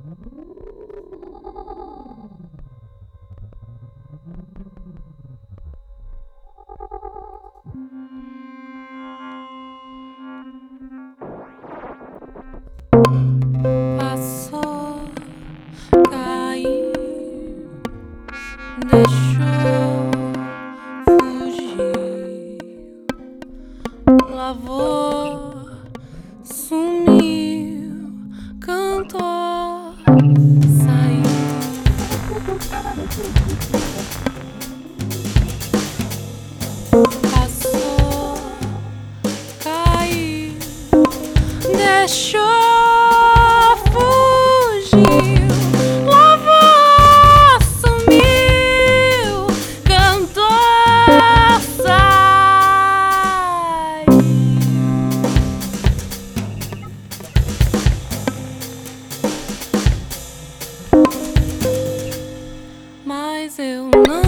Passou, caiu, deixou, fugiu, lavou, sumiu, cantou, saiu. Passou, caiu, deixou, fugiu, lavou, sumiu, cantou, saiu. Mas eu não